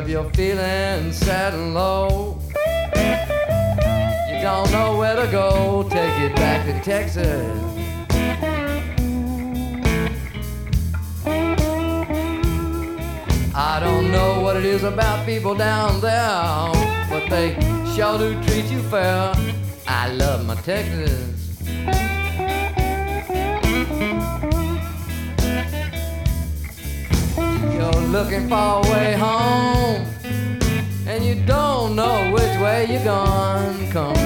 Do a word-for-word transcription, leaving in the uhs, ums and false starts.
if you're feeling sad and low, you don't know where to go, take it back to Texas. I don't know what it is about people down there, but they sure do treat you fair. I love my Texas. You're looking for a way home, and you don't know which way you're gone. Come